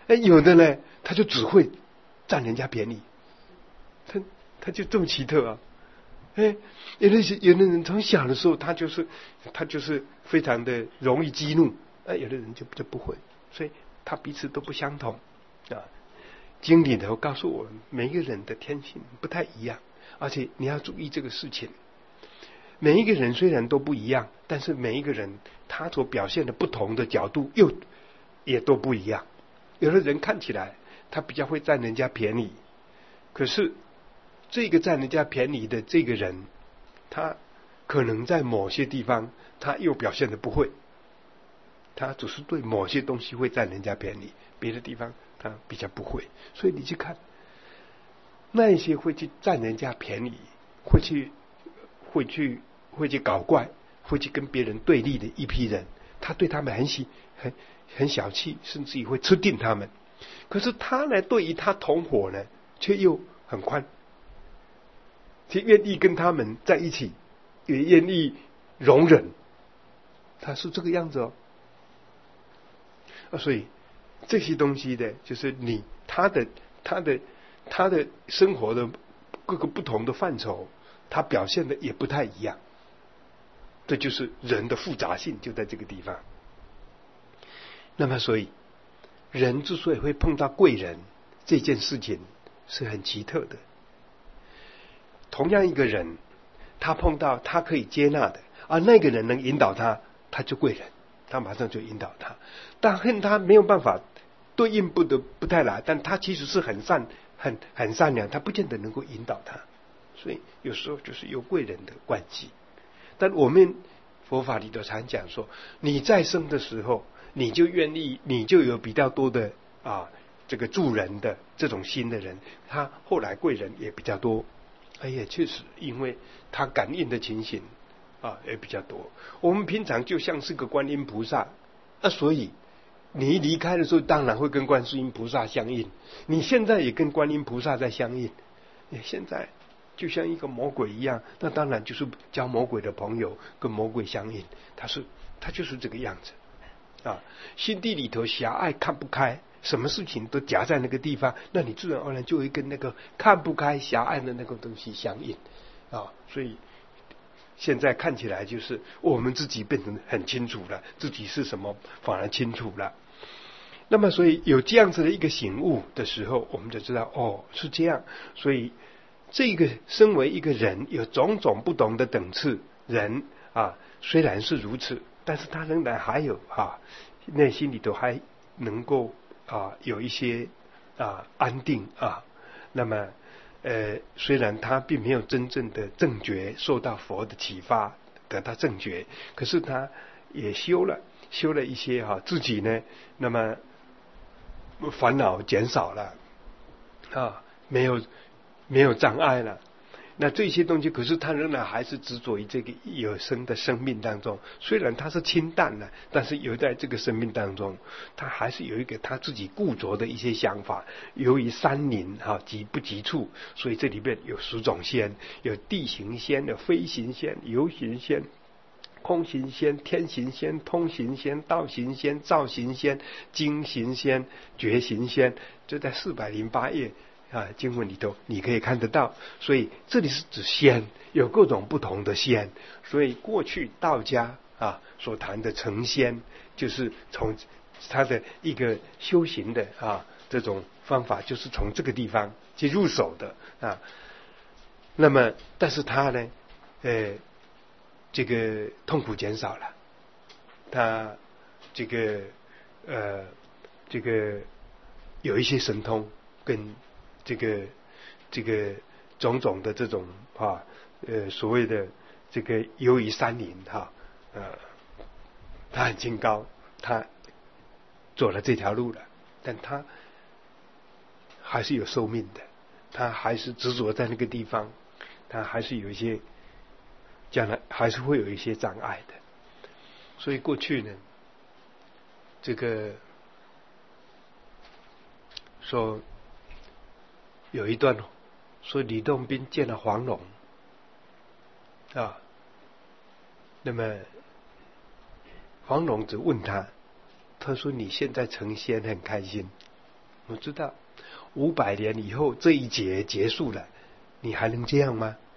有的呢，他就只会占人家便宜，他就这么奇特啊。有的人从小的时候他就是非常的容易激怒，有的人就不会，所以他彼此都不相同啊。经里头告诉我们，每一个人的天性不太一样，而且你要注意这个事情。每一个人虽然都不一样，但是每一个人他所表现的不同的角度也都不一样。有的人看起来他比较会占人家便宜，可是这个占人家便宜的这个人，他可能在某些地方他又表现的不会，他只是对某些东西会占人家便宜，别的地方他比较不会。所以你去看那一些会去占人家便宜，会去搞怪，会去跟别人对立的一批人，他对他们很小气，甚至于会吃定他们。可是他呢，对于他同伙呢，却又很宽，却愿意跟他们在一起，也愿意容忍。他是这个样子哦。所以这些东西的，就是他的生活的各个不同的范畴，他表现的也不太一样。这就是人的复杂性，就在这个地方。那么所以人之所以会碰到贵人这件事情是很奇特的。同样一个人，他碰到他可以接纳的，而那个人能引导他，他就贵人，他马上就引导他。但恨他没有办法对应不太来，但他其实是很善良，他不见得能够引导他。所以有时候就是有贵人的关系。但我们佛法里头常讲说，你在生的时候，你就有比较多的这个助人的这种心的人，他后来贵人也比较多。也确实，因为他感应的情形也比较多。我们平常就像是个观音菩萨，所以你一离开的时候，当然会跟观世音菩萨相应。你现在也跟观音菩萨在相应，你现在就像一个魔鬼一样，那当然就是交魔鬼的朋友，跟魔鬼相应。他就是这个样子心地里头狭隘，看不开，什么事情都夹在那个地方，那你自然而然就会跟那个看不开狭隘的那个东西相应所以现在看起来就是我们自己变成很清楚了，自己是什么反而清楚了。那么所以有这样子的一个醒悟的时候，我们就知道是这样。所以这个身为一个人，有种种不同的等次人虽然是如此，但是他仍然还有内心里头还能够有一些安定那么虽然他并没有真正的正觉，受到佛的启发得到正觉，可是他也修了一些自己呢，那么烦恼减少了没有障碍了。那这些东西，可是他仍然还是执着于这个有生的生命当中。虽然他是清淡的，但是有在这个生命当中，他还是有一个他自己固着的一些想法。由于山林急不急处，所以这里面有10种仙，有地行仙，有飞行仙，游行仙，空行仙，天行仙，通行仙，道行仙，造行仙，精行仙，觉行仙，就在408页经文里头你可以看得到。所以这里是指仙，有各种不同的仙。所以过去道家所谈的成仙，就是从他的一个修行的这种方法，就是从这个地方去入手的那么但是他呢这个痛苦减少了，他这个有一些神通，跟这个种种的这种所谓的这个游于山林他很清高，他走了这条路了，但他还是有寿命的，他还是执着在那个地方，他还是有一些将来还是会有一些障碍的。所以过去呢，这个说有一段说吕洞宾见了黄龙那么黄龙只问他说你现在成仙很开心我知道500年以后这一劫结束了，你还能这样吗？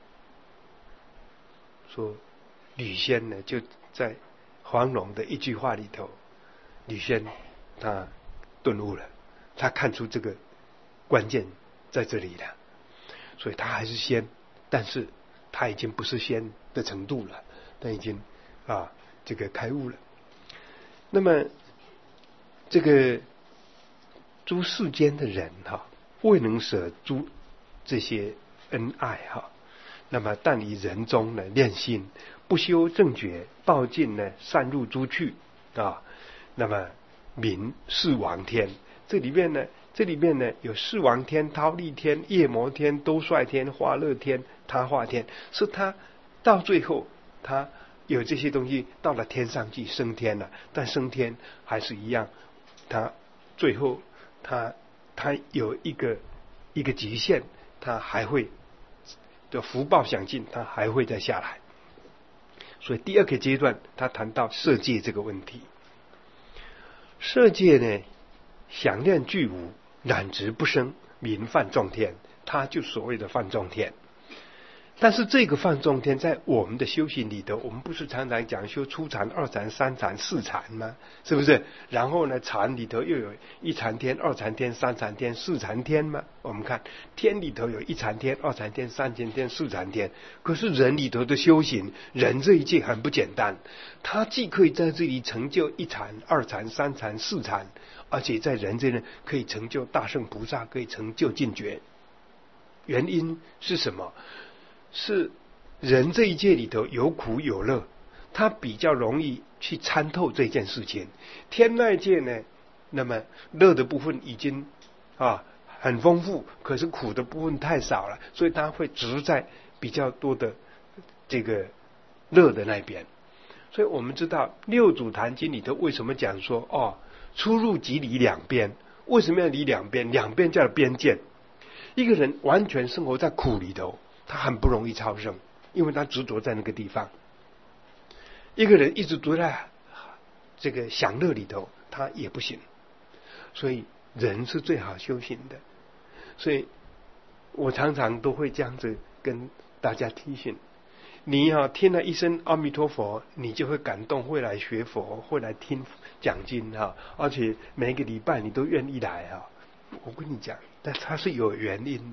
说吕仙呢，就在黄蓉的一句话里头，吕仙他顿悟了，他看出这个关键在这里了，所以他还是仙，但是他已经不是仙的程度了，他已经这个开悟了。那么这个诸世间的人未能舍诸这些恩爱那么但以人中呢练心，不修正觉，报尽呢善入诸趣那么名四王天。这里面呢有四王天、忉利天、夜摩天、兜率天、化乐天、他化天，是他到最后他有这些东西到了天上去升天了，但升天还是一样，他最后他有一个极限，他还会的福报享尽，他还会再下来。所以第二个阶段他谈到色界这个问题。色界呢想念俱无，染执不生，名梵众天，它就所谓的梵众天。但是这个梵众天在我们的修行里头，我们不是常常讲修初禅、二禅、三禅、四禅吗？是不是？然后呢，禅里头又有一禅天、二禅天、三禅天、四禅天吗？我们看天里头有一禅天、二禅天、三禅天、四禅天。可是人里头的修行，人这一界很不简单，他既可以在这里成就一禅、二禅、三禅、四禅，而且在人这里可以成就大圣菩萨，可以成就尽觉。原因是什么？是人这一界里头有苦有乐，他比较容易去参透这件事情。天外界呢，那么乐的部分已经很丰富，可是苦的部分太少了，所以他会执在比较多的这个乐的那边。所以我们知道六祖坛经里头为什么讲说出入即离两边？为什么要离两边？两边叫边界。一个人完全生活在苦里头，他很不容易超生，因为他执着在那个地方。一个人一直躲在这个享乐里头，他也不行。所以人是最好修行的。所以我常常都会这样子跟大家提醒，你听了一声阿弥陀佛，你就会感动，会来学佛，会来听讲经而且每个礼拜你都愿意来我跟你讲，但它是有原因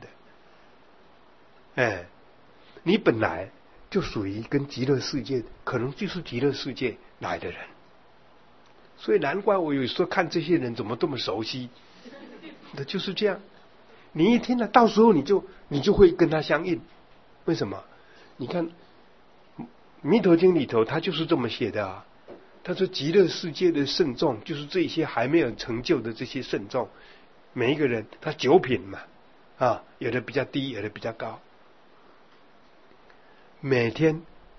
的。你本来就属于跟极乐世界，可能就是极乐世界来的人，所以难怪我有时候看这些人怎么这么熟悉，那就是这样。你一听了，到时候你就会跟他相应。为什么？你看弥陀经里头他就是这么写的他说极乐世界的圣众就是这些还没有成就的这些圣众，每一个人他9品嘛有的比较低，有的比较高。每天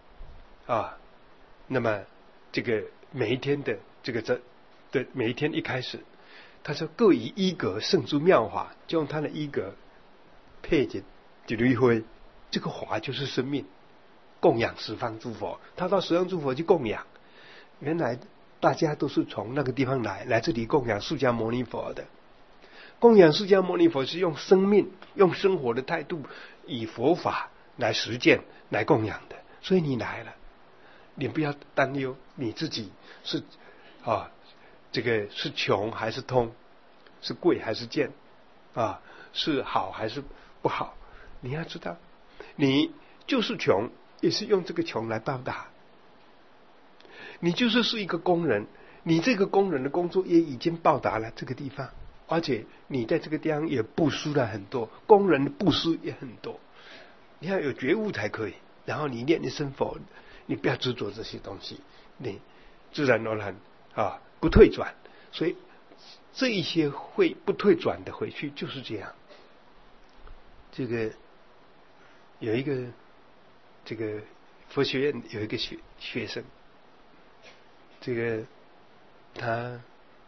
那么这个每一天的每一天一开始，他说各以一格胜诸妙法，就用他的一格配着一缕灰，这个法就是生命，供养十方诸佛。他到十方诸佛去供养，原来大家都是从那个地方来这里供养释迦牟尼佛的。供养释迦牟尼佛是用生命，用生活的态度，以佛法来实践来供养的。所以你来了，你不要担忧你自己是这个是穷还是通，是贵还是贱是好还是不好。你要知道，你就是穷，也是用这个穷来报答。你就是一个工人，你这个工人的工作也已经报答了这个地方，而且你在这个地方也布施了很多，工人的布施也很多。你要有觉悟才可以，然后你念一声佛，你不要执着这些东西，你自然而然不退转。所以这一些会不退转的回去就是这样。这个有一个这个佛学院有一个学生，这个他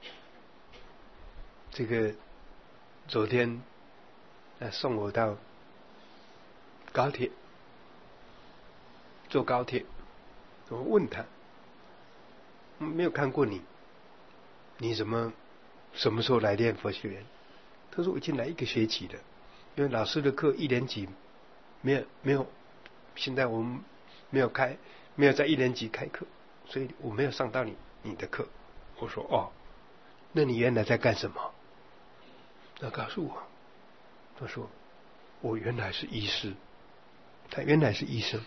这个昨天送我到高铁，坐高铁，我问他没有看过你什么时候来念佛学院？ 他说我已经来1个学期了，因为老师的课1年级没有，现在我们没有在1年级开课，所以我没有上到你的课。我说哦，那你原来在干什么？他告诉我，他说我原来是医师，他原来是医生。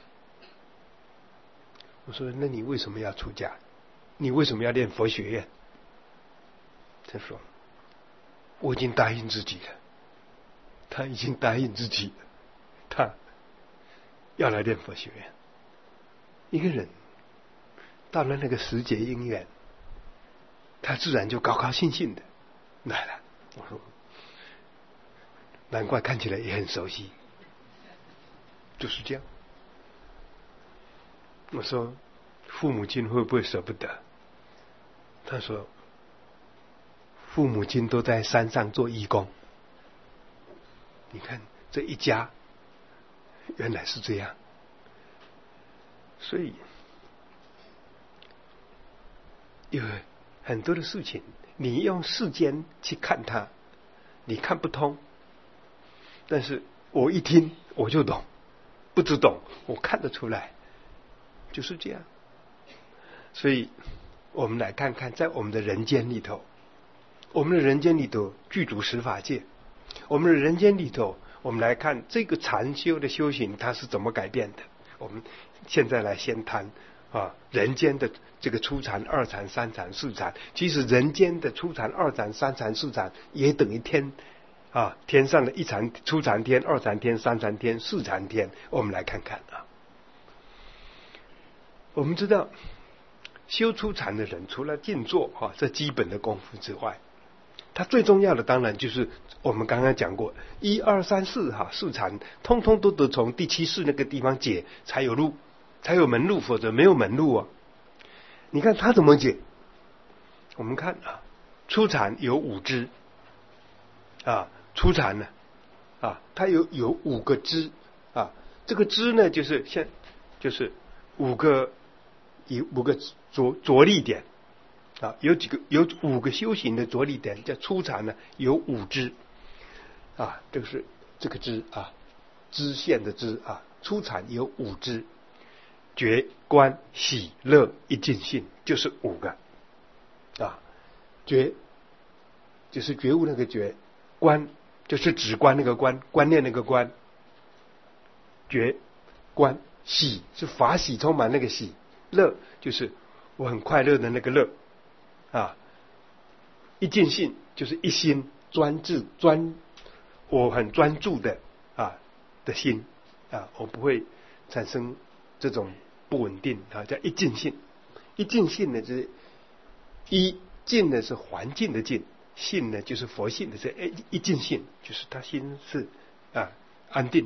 我说那你为什么要出家？你为什么要念佛学院？他说我已经答应自己了，他已经答应自己了，他要来念佛学院。一个人到了那个时节因缘，他自然就高高兴兴的来了。我说难怪看起来也很熟悉，就是这样。我说父母亲会不会舍不得？他说父母亲都在山上做义工。你看这一家原来是这样，所以有很多的事情你用世间去看它，你看不通，但是我一听我就懂，不只懂我看得出来，就是这样。所以我们来看看在我们的人间里头，我们的人间里头具足十法界，我们的人间里头，我们来看这个禅修的修行它是怎么改变的。我们现在来先谈人间的这个初禅、二禅、三禅、四禅。其实人间的初禅、二禅、三禅、四禅也等于天天上的一禅、初禅天、二禅天、三禅天、四禅天。我们来看看我们知道修初禅的人除了静坐这基本的功夫之外，它最重要的当然就是我们刚刚讲过1、2、3、4四禅通通都得从第7世那个地方解才有路，才有门路，否则没有门路你看他怎么解？我们看初禅有5支初禅呢它有5个支这个支呢就是5个着力点有5个修行的着力点，叫初禅呢有5支就是这个支支线的支初禅有5支，觉观喜乐一尽性就是5个觉就是觉悟那个觉，观就是止观那个观，观念那个观，觉观喜是法喜充满那个喜，乐就是我很快乐的那个乐一尽性就是一心专制我很专注的的心我不会产生这种不稳定叫一尽性。一尽性呢就是尽呢是环境的尽，性呢就是佛性的这一尽性，就是他心是安定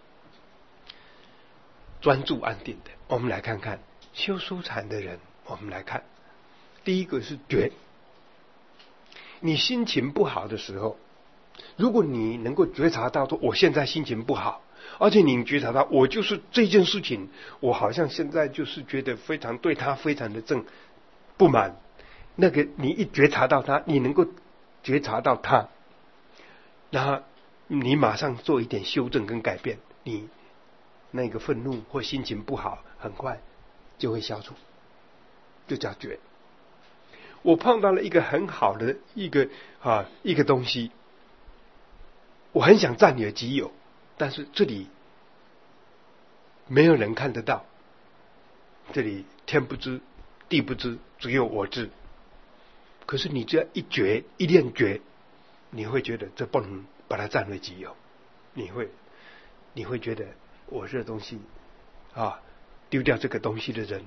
专注安定的。我们来看看修初禅的人，我们来看第一个是觉。你心情不好的时候，如果你能够觉察到说我现在心情不好，而且你觉察到我就是这件事情，我好像现在就是觉得非常对他非常的不满，那个你一觉察到他，你能够觉察到他，然后你马上做一点修正跟改变，你那个愤怒或心情不好很快就会消除，就叫觉。我碰到了一个很好的一个东西，我很想占有己有，但是这里没有人看得到，这里天不知地不知，只有我知。可是你这一觉一念觉，你会觉得这不能把它占为己有，你会觉得我这东西丢掉这个东西的人，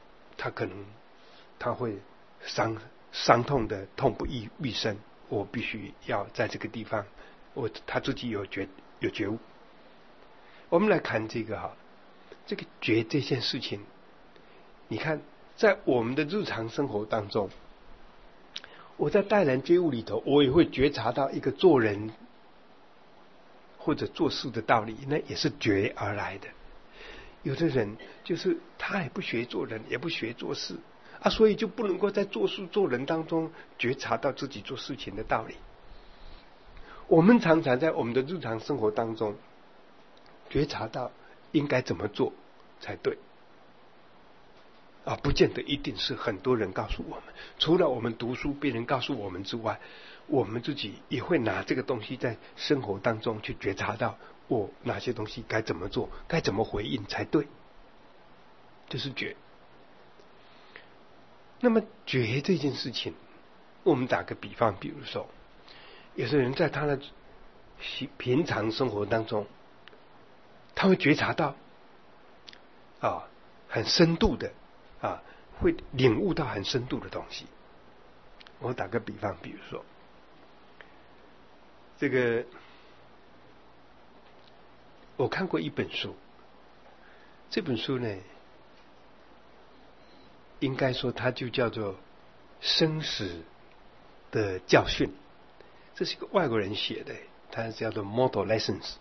他会伤痛的痛不欲生，我必须要在这个地方他自己有觉悟。我们来看这个这个觉这件事情，你看在我们的日常生活当中，我在待人接物里头，我也会觉察到一个做人或者做事的道理，那也是觉而来的。有的人就是他也不学做人，也不学做事所以就不能够在做事做人当中觉察到自己做事情的道理。 我们常常在我们的日常生活当中觉察到应该怎么做才对，不见得一定是很多人告诉我们。除了我们读书别人告诉我们之外，我们自己也会拿这个东西在生活当中去觉察到哪些东西该怎么做，该怎么回应才对，这是觉。那么觉这件事情，我们打个比方，比如说有些人在他的平常生活当中，他会觉察到很深度的会领悟到很深度的东西。我打个比方，比如说这个，我看过一本书，这本书呢，应该说它就叫做生死的教训，这是一个外国人写的，它叫做 Mortal Lessons。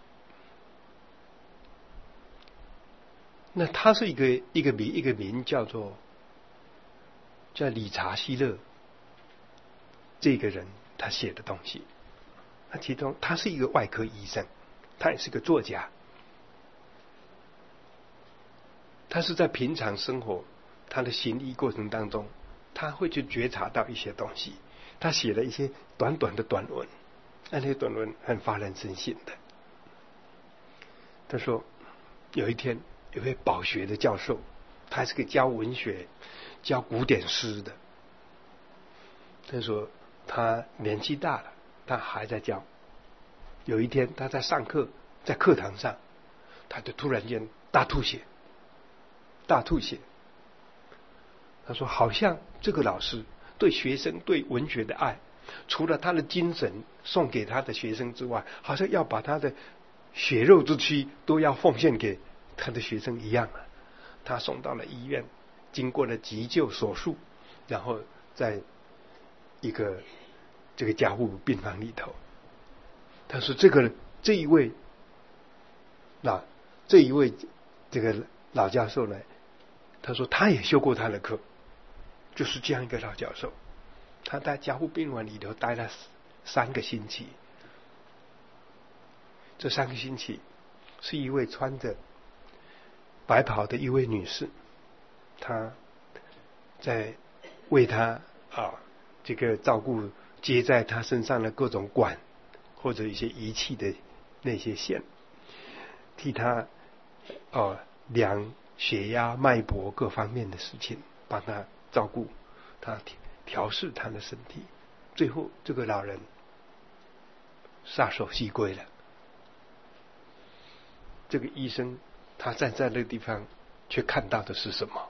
那他是一个名叫理查希勒这个人他写的东西。那其中他是一个外科医生，他也是个作家。他是在平常生活他的行医过程当中，他会去觉察到一些东西。他写了一些短短的短文，那些短文很发人深省的。他说有一天有位饱学的教授，他是个教文学教古典诗的，他说他年纪大了，他还在教。有一天他在上课，在课堂上他就突然间大吐血。他说好像这个老师对学生对文学的爱，除了他的精神送给他的学生之外，好像要把他的血肉之躯都要奉献给他的学生一样了。他送到了医院，经过了急救手术，然后在一个这个加护病房里头，他说这一位这个老教授呢，他说他也修过他的课，就是这样一个老教授，他在加护病房里头待了3个星期。这3个星期是一位穿着白袍的一位女士，她在为他这个照顾接在他身上的各种管或者一些仪器的那些线，替他量血压脉搏各方面的事情，帮他照顾他，调试他的身体。最后这个老人撒手西归了。这个医生他站在那个地方，却看到的是什么？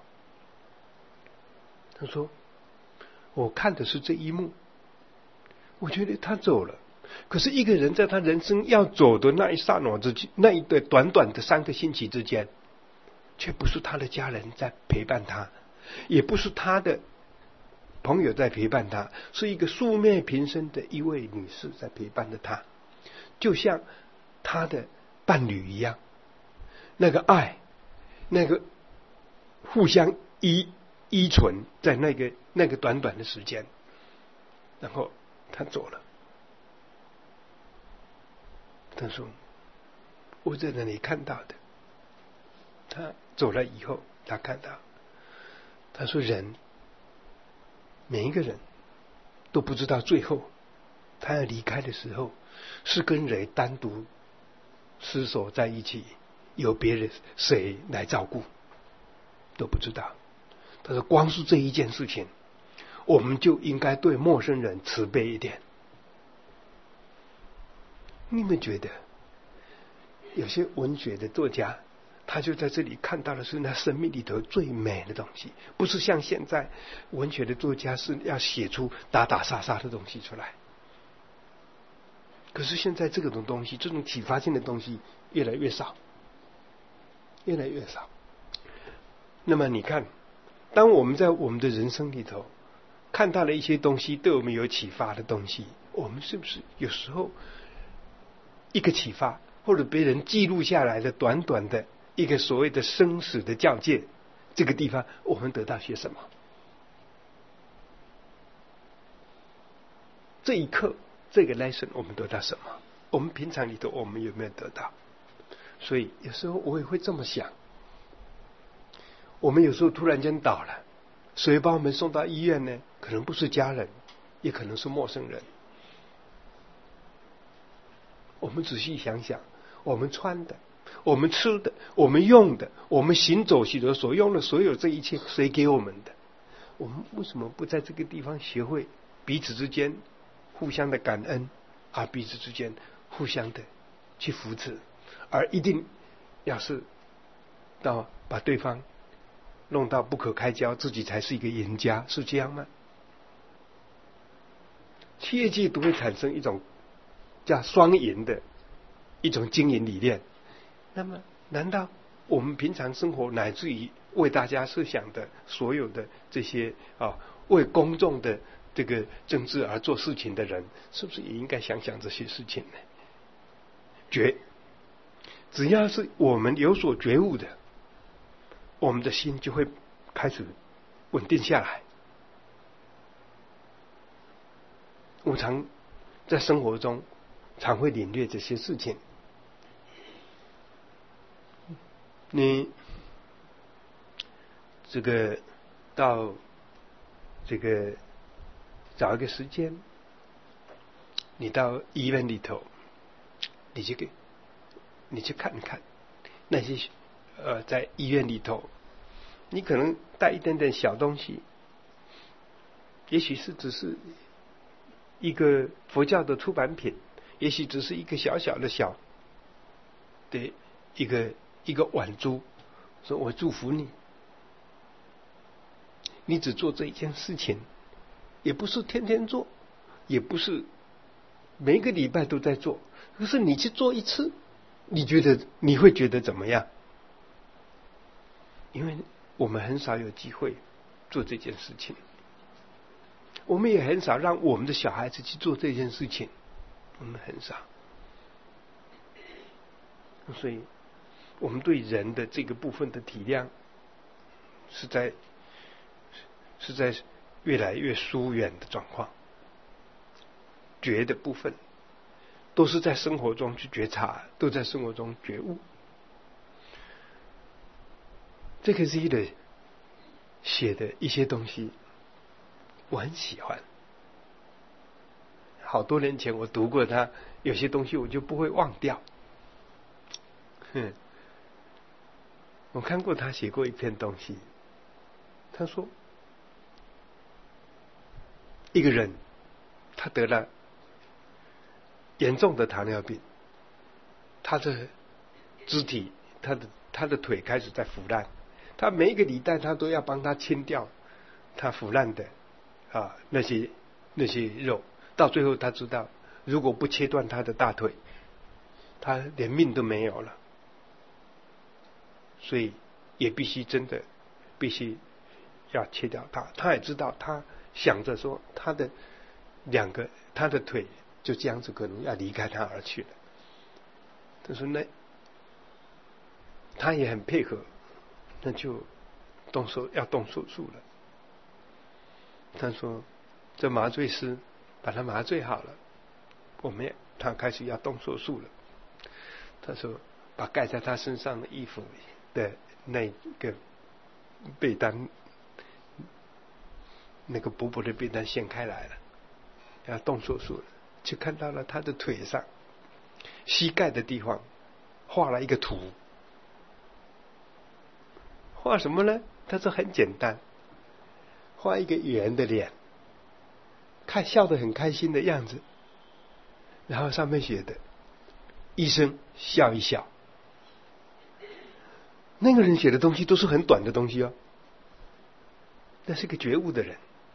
他说我看的是这一幕，我觉得他走了，可是一个人在他人生要走的那一刹那之间，那一对短短的3个星期之间，却不是他的家人在陪伴他，也不是他的朋友在陪伴他，是一个素昧平生的一位女士在陪伴着他，就像他的伴侣一样。那个爱，那个互相依存在那个短短的时间，然后他走了。他说我在那里看到的。他走了以后，他看到，他说每一个人都不知道最后他要离开的时候是跟谁单独厮守在一起，有别人谁来照顾都不知道。他说光是这一件事情，我们就应该对陌生人慈悲一点。你们觉得有些文学的作家，他就在这里看到的是那生命里头最美的东西，不是像现在文学的作家是要写出打打杀杀的东西出来。可是现在这种东西，这种启发性的东西越来越少。那么你看，当我们在我们的人生里头看到了一些东西对我们有启发的东西，我们是不是有时候一个启发，或者别人记录下来的短短的一个所谓的生死的教诫，这个地方我们得到些什么？这一刻这个 lesson 我们得到什么？ 我们平常里头我们有没有得到？所以有时候我也会这么想，我们有时候突然间倒了，谁把我们送到医院呢？可能不是家人，也可能是陌生人。我们仔细想想，我们穿的，我们吃的，我们用的，我们行走时的所用的所有这一切，谁给我们的？我们为什么不在这个地方学会彼此之间互相的感恩，而彼此之间互相的去扶持，而一定要是到把对方弄到不可开交，自己才是一个赢家，是这样吗？企业界都会产生一种叫双赢的一种经营理念。那么难道我们平常生活乃至于为大家设想的所有的这些为公众的这个政治而做事情的人，是不是也应该想想这些事情呢？只要是我们有所觉悟的，我们的心就会开始稳定下来。我常在生活中常会领略这些事情。你这个到这个找一个时间，你到医院里头，你去看一看那些在医院里头，你可能带一点点小东西，也许是只是一个佛教的出版品，也许只是一个小小的一个碗珠，说我祝福你。你只做这一件事情，也不是天天做，也不是每一个礼拜都在做，可是你去做一次，你会觉得怎么样？因为我们很少有机会做这件事情，我们也很少让我们的小孩子去做这件事情，我们很少。所以我们对人的这个部分的体谅是在越来越疏远的状况。觉的部分都是在生活中去觉察，都在生活中觉悟。这个是的写的一些东西我很喜欢，好多年前我读过他，有些东西我就不会忘掉。我看过他写过一篇东西，他说一个人他得了严重的糖尿病，他的肢体他的腿开始在腐烂，他每一个礼拜他都要帮他清掉他腐烂的那些肉，到最后他知道如果不切断他的大腿，他连命都没有了，所以也必须要切掉它。他也知道，他想着说他的腿就这样子可能要离开他而去了。他说他也很配合，那就要动手术了。他说这麻醉师把他麻醉好了，他开始要动手术了。他说把盖在他身上的衣服的那个被单，那个薄薄的被单掀开来了，要动手术了，就看到了他的腿上膝盖的地方画了一个图。画什么呢？他说很简单，画一个圆的脸，笑得很开心的样子，然后上面写的医生笑一笑。那个人写的东西都是很短的东西那是个觉悟的人，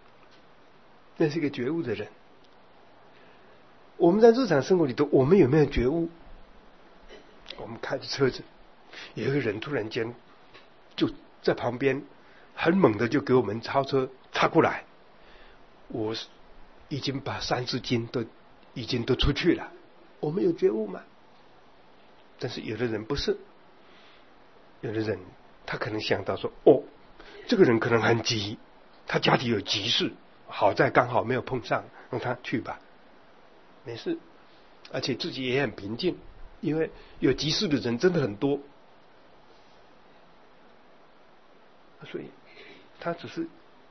我们在日常生活里头，我们有没有觉悟？我们开着车子，有一个人突然间就在旁边很猛的就给我们超车插过来，我已经把3、4斤都出去了，我们有觉悟吗？但是有的人不是，有的人他可能想到说这个人可能很急，他家里有急事，好在刚好没有碰上，让他去吧，没事。 而且自己也很平静，因为有急事的人真的很多，所以他只是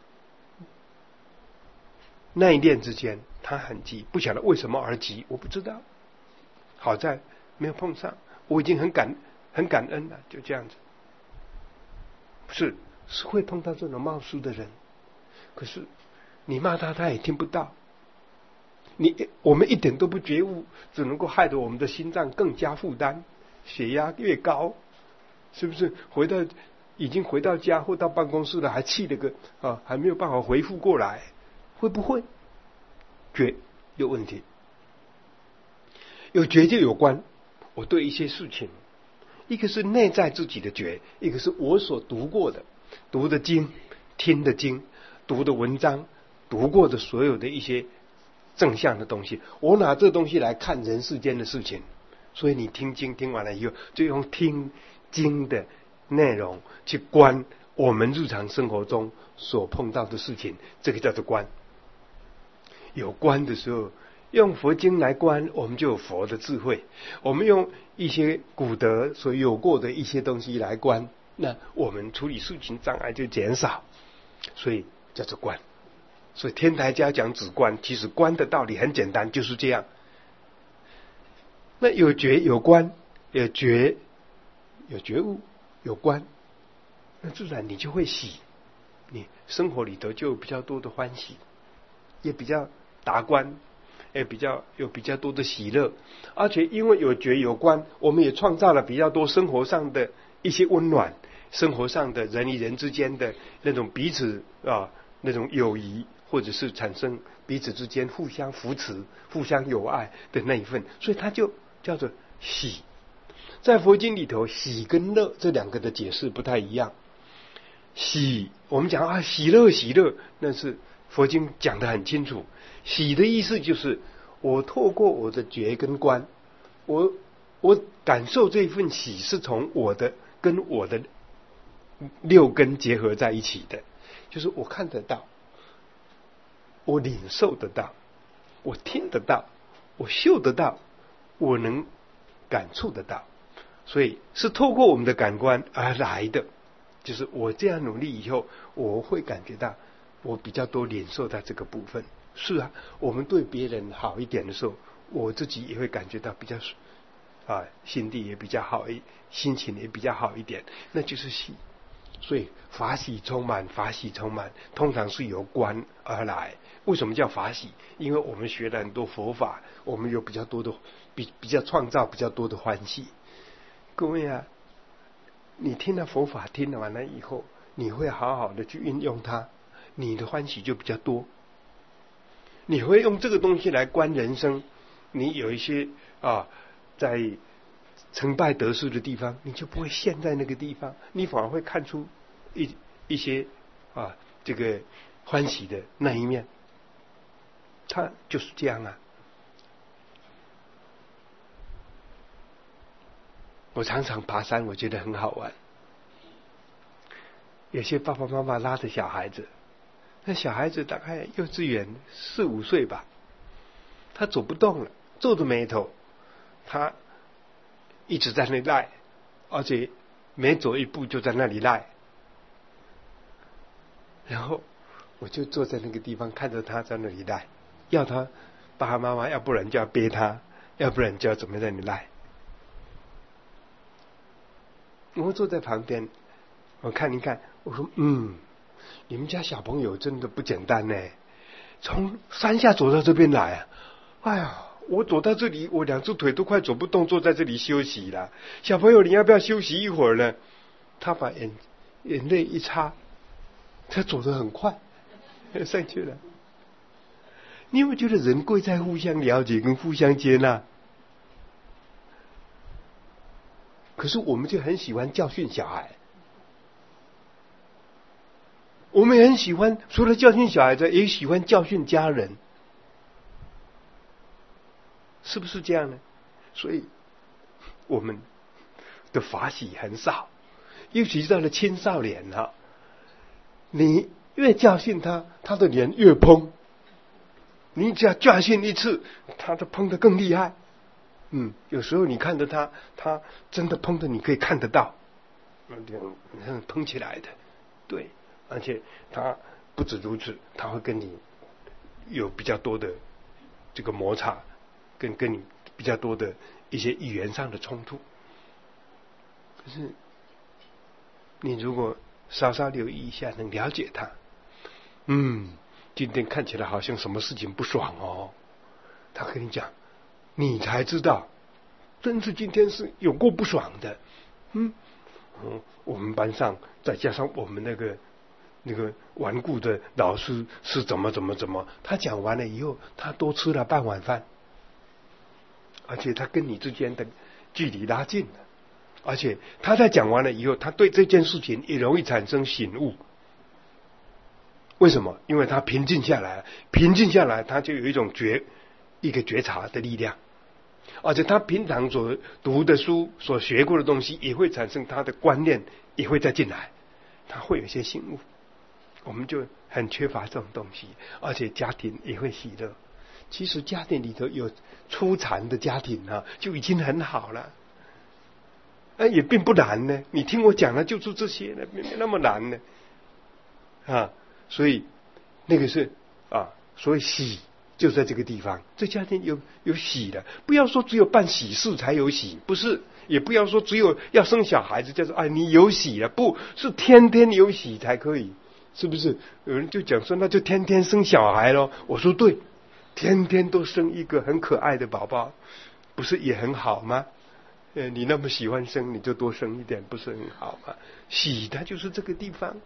那一念之间他很急，不晓得为什么而急，我不知道，好在没有碰上，我已经很感恩了，就这样子。是会碰到这种冒失的人，可是你骂他，他也听不到。我们一点都不觉悟，只能够害得我们的心脏更加负担，血压越高，是不是？已经回到家或到办公室了，还气了个还没有办法回复过来，会不会觉有问题？有觉就有关，我对一些事情，一个是内在自己的觉，一个是我所读过的、读的经、听的经、读的文章、读过的所有的一些正向的东西，我拿这东西来看人世间的事情。所以你听经听完了以后，就用听经的内容去观我们日常生活中所碰到的事情，这个叫做观。有观的时候，用佛经来观，我们就有佛的智慧；我们用一些古德所有过的一些东西来观，那我们处理事情障碍就减少，所以叫做观。所以天台家讲止观，其实观的道理很简单，就是这样。那有觉有观，有觉有觉悟有观，那自然你就会喜，你生活里头就有比较多的欢喜，也比较达观，也有比较多的喜乐。而且因为有觉有观，我们也创造了比较多生活上的一些温暖，生活上的人与人之间的那种彼此那种友谊，或者是产生彼此之间互相扶持、互相友爱的那一份，所以它就叫做喜。在佛经里头，喜跟乐这两个的解释不太一样。喜，我们讲喜乐，那是佛经讲得很清楚。喜的意思就是我透过我的觉跟观，我感受这份喜是从跟我的六根结合在一起的，就是我看得到，我领受得到，我听得到，我嗅得到，我能感触得到，所以是透过我们的感官而来的。就是我这样努力以后，我会感觉到我比较多领受到这个部分。是啊，我们对别人好一点的时候，我自己也会感觉到比较心地也比较好，心情也比较好一点，那就是喜。所以法喜充满，通常是由观而来。为什么叫法喜？因为我们学了很多佛法，我们有比较多的比较创造比较多的欢喜。各位啊，你听了佛法听了完了以后，你会好好的去运用它，你的欢喜就比较多。你会用这个东西来观人生，你有一些在成败得失的地方，你就不会陷在那个地方，你反而会看出一些这个欢喜的那一面。它就是这样啊。我常常爬山，我觉得很好玩。有些爸爸妈妈拉着小孩子，那小孩子大概幼稚园4、5岁吧，他走不动了，皱着眉头，他一直在那里赖，而且每走一步就在那里赖。然后我就坐在那个地方看着他在那里赖，要他爸爸妈妈要不然就要憋他，要不然就要怎么在那里赖。我坐在旁边，我看一看，我说你们家小朋友真的不简单呢，从山下走到这边来啊！哎呀，我走到这里，我2只腿都快走不动，坐在这里休息了。小朋友，你要不要休息一会儿呢？他把眼泪一擦，他走得很快上去了。你有没有觉得人贵在互相了解跟互相接纳？可是我们就很喜欢教训小孩，我们也很喜欢除了教训小孩子，也喜欢教训家人，是不是这样呢？所以我们的法喜很少，尤其是到了青少年你越教训他，他的脸越嘭，你只要教训一次，他就嘭得更厉害。 有时候你看着他真的碰着你可以看得到，碰起来的，对，而且他不止如此，他会跟你有比较多的这个摩擦，跟你比较多的一些语言上的冲突。可是你如果稍稍留意一下，能了解他，今天看起来好像什么事情不爽哦，他跟你讲，你才知道，真是今天是有过不爽的。我们班上再加上我们那个顽固的老师是怎么，他讲完了以后，他多吃了半碗饭，而且他跟你之间的距离拉近了，而且他在讲完了以后，他对这件事情也容易产生醒悟。为什么？因为他平静下来，他就有一种觉察的力量，而且他平常所读的书、所学过的东西，也会产生他的观念，也会再进来，他会有一些醒悟。我们就很缺乏这种东西，而且家庭也会喜乐。其实家庭里头有出禅的家庭就已经很好了，也并不难呢。你听我讲的就是这些呢，没那么难呢所以那个是所以喜就在这个地方，这家庭有喜的。不要说只有办喜事才有喜，不是，也不要说只有要生小孩子叫做你有喜了，不是天天有喜才可以，是不是？有人就讲说那就天天生小孩咯，我说对，天天都生一个很可爱的宝宝，不是也很好吗？你那么喜欢生，你就多生一点，不是很好吗？喜它就是这个地方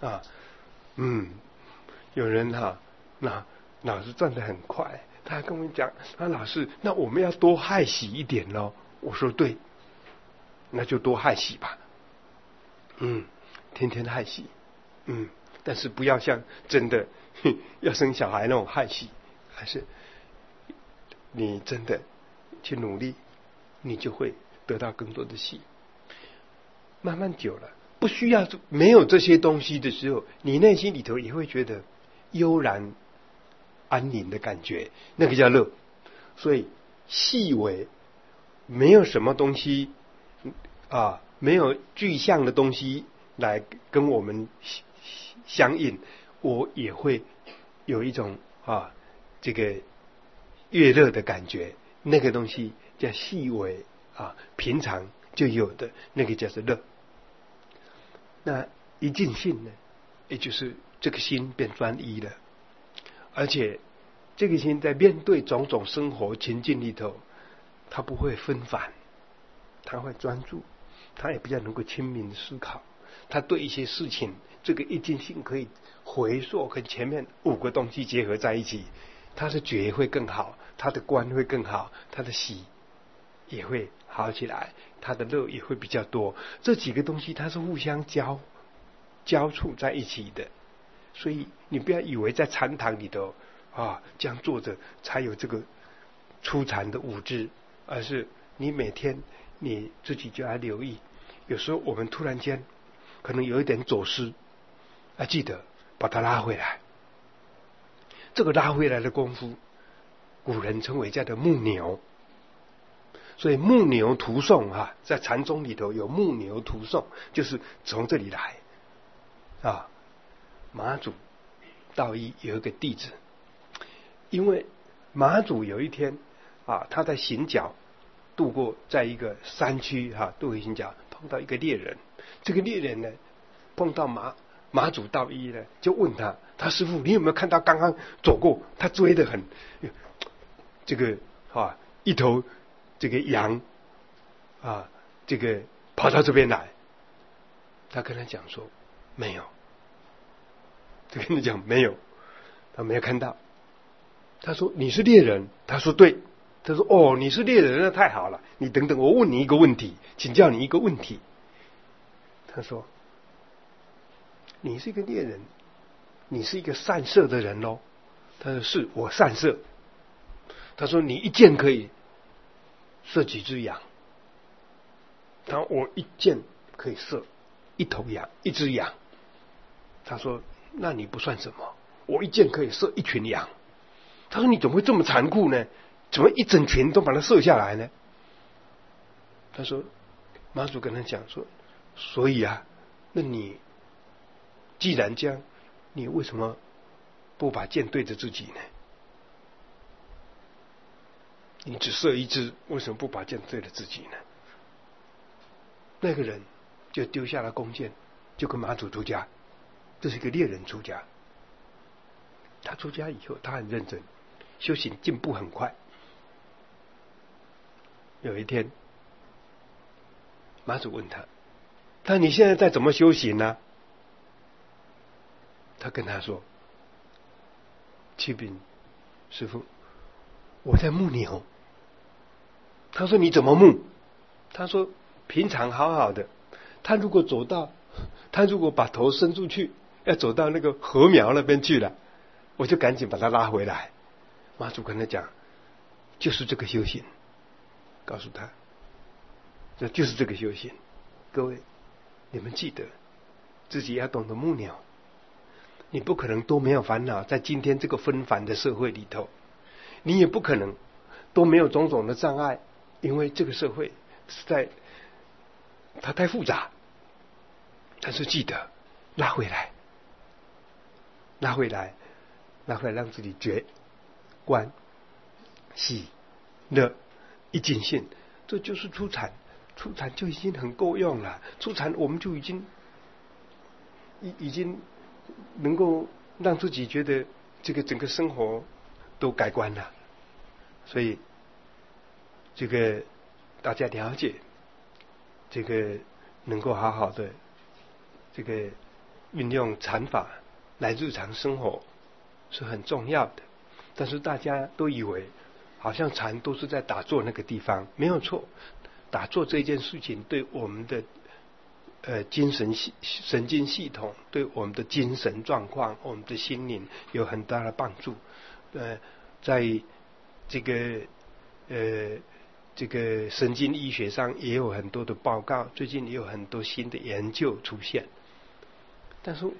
有人那老师转得很快，他还跟我讲，老师，那我们要多害喜一点咯。我说对，那就多害喜吧。天天害喜，但是不要像真的要生小孩那种害喜，还是你真的去努力，你就会得到更多的喜。慢慢久了，不需要没有这些东西的时候，你内心里头也会觉得悠然安宁的感觉，那个叫乐。所以细微没有什么东西没有具象的东西来跟我们相应，我也会有一种这个悦乐的感觉。那个东西叫细微平常就有的，那个叫做乐。那一尽性呢，也就是这个心变专一了，而且这个心在面对种种生活情境里头，他不会纷繁，他会专注，他也比较能够清明思考。他对一些事情，这个一尽性可以回溯跟前面5个东西结合在一起，他的觉会更好，他的观会更好，他的喜也会好起来，他的乐也会比较多。这几个东西它是互相交触在一起的，所以你不要以为在禅堂里头这样坐着才有这个出禅的物质，而是你每天你自己就要留意。有时候我们突然间可能有一点走失，记得把它拉回来。这个拉回来的功夫，古人称为叫做木牛。所以木牛图诵在禅宗里头有木牛图诵，就是从这里来马祖道一有一个弟子，因为马祖有一天他在行脚渡过，在一个山区渡过行脚，碰到一个猎人。这个猎人呢碰到马祖道一呢，就问他师父，你有没有看到刚刚走过他追得很这个一头这个羊这个跑到这边来。他跟他讲说没有，他跟他讲没有，他没有看到。他说你是猎人，他说对。他说你是猎人，那太好了，你等等，我问你一个问题，请教你一个问题。他说你是一个猎人，你是一个善射的人咯。他说是，我善射。他说你一箭可以射几只羊？他说我一箭可以射一头羊，一只羊。他说那你不算什么，我一箭可以射一群羊。他说你怎么会这么残酷呢？怎么一整群都把它射下来呢？ 他说，马祖跟他讲说，所以啊，那你既然这样，你为什么不把剑对着自己呢？你只射一只，为什么不把剑对着自己呢？那个人就丢下了弓箭，就跟马祖出家。这是一个猎人出家。他出家以后，他很认真，修行进步很快。有一天，马祖问他：“但你现在在怎么修行呢？”他跟他说：“启禀师父，我在牧牛。”他说：“你怎么牧？”他说：“平常好好的，他如果把头伸出去，要走到那个禾苗那边去了，我就赶紧把他拉回来。”马祖跟他讲，就是这个修行，告诉他，这就是这个修行。各位，你们记得自己要懂得牧牛。你不可能都没有烦恼，在今天这个纷繁的社会里头，你也不可能都没有种种的障碍，因为这个社会它太复杂。但是记得拉回来，让自己觉观喜乐一尽性，这就是出禅就已经很够用了。出禅我们就已经能够让自己觉得这个整个生活都改观了。所以这个大家了解，这个能够好好的这个运用禅法来日常生活是很重要的。但是大家都以为好像禅都是在打坐那个地方，没有错。打坐这件事情对我们的精神神经系统，对我们的精神状况，我们的心灵有很大的帮助。在这个神经医学上也有很多的报告，最近也有很多新的研究出现。但是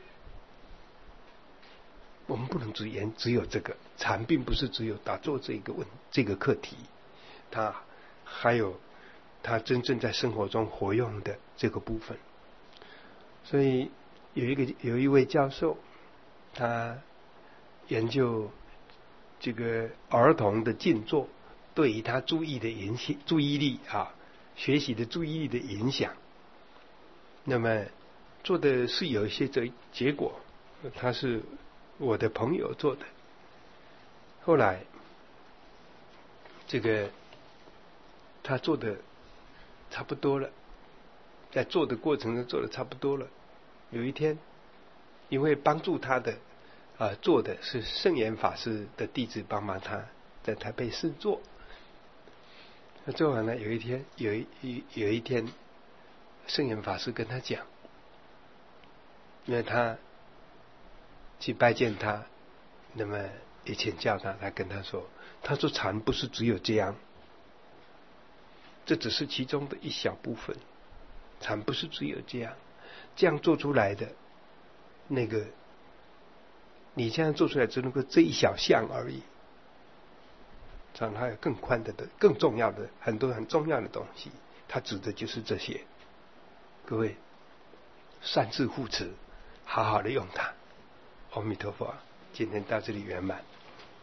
我们不能只有这个禅，并不是只有打坐这个课题，它还有它真正在生活中活用的这个部分。所以有一位教授，他研究这个儿童的静坐对于他注意力学习的注意力的影响。那么做的是有一些结果，他是我的朋友做的。后来这个他做的差不多了，在做的过程中做的差不多了。有一天，因为帮助他的做的是圣严法师的弟子，帮忙他在台北市做。那做完了，有一天，圣严法师跟他讲，因为他去拜见他，那么也请教他，他跟他说，禅不是只有这样，这只是其中的一小部分，禅不是只有这样做出来的那个，你这样做出来只能够这一小项而已，禅还有更宽的、更重要的很多很重要的东西，它指的就是这些。各位，善自护持，好好的用它。阿弥陀佛，今天到这里圆满。